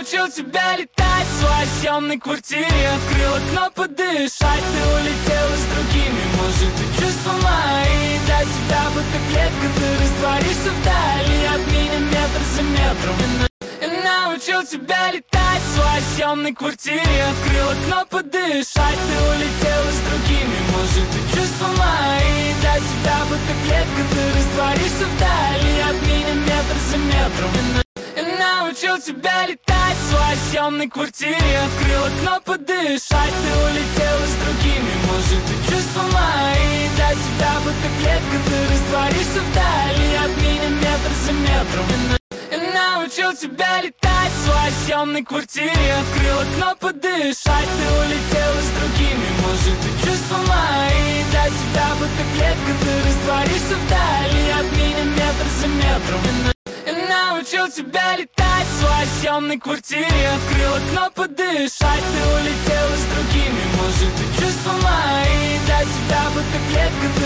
научил тебя летать в своей съемной квартире. Открыл окно подышать, ты улетела с другими. Может, и чувства мои до тебя будто клетка. Ты растворишься вдали от меня метр за метром. Я научил тебя летать в своей съемной квартире. Открыл окно подышать, ты улетела с другими. Может, и чувства мои до тебя будто клетка. Ты растворишься вдали от меня метр за метром. Я научил тебя летать в своей съемной квартире. Открыл окно подышать, ты улетела с другими. Может, и чувства мои до тебя будто клетка. Ты растворишься вдали от меня метр за метром. Я научил тебя летать в своей съемной квартире. Открыл окно подышать, ты улетела с другими. Может, и чувства мои до тебя будто клетка. Ты растворишься вдали от меня метр за метром. Я научил тебя летать в своей съемной квартире. Открыл окно подышать, ты улетела с другими. Может, и чувства мои до тебя будто клетка. Ты